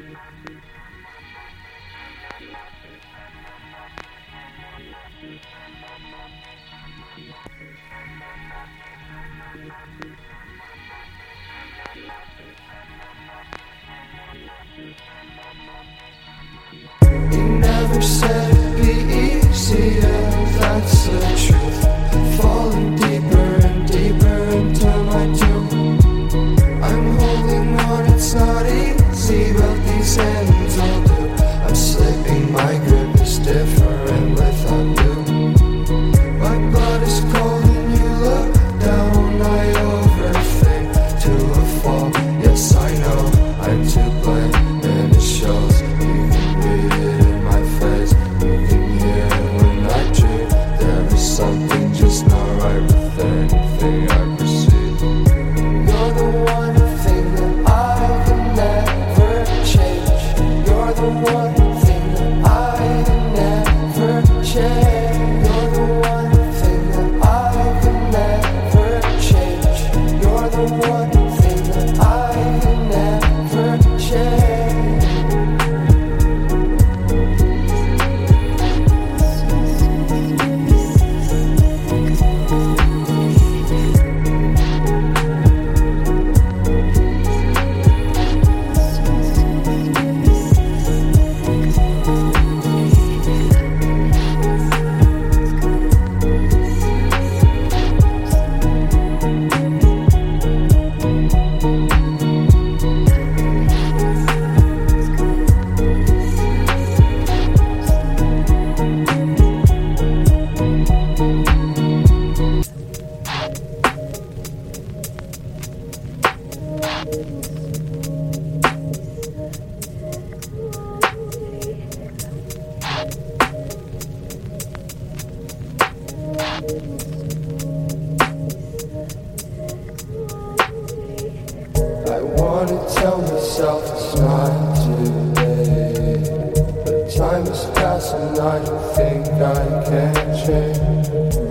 You never said it'd be easier, that's the truth. Falling deeper and deeper into my doom. I'm holding on, it's not easy, but these hands will do. I'm slipping, my grip is different without you. My blood is cold and you look down, I overthink to a fall. Yes, I know I'm to blame and it shows. You can read it in my face, you can hear it when I dream. There is something just not right with anything I perceive. You're the one thing that I can never change. You're the one thing that I can never change. You're the one thing that I can never change. You're the one thing that I can never change. I wanna tell myself it's not too late, but time has passed and I don't think I can change.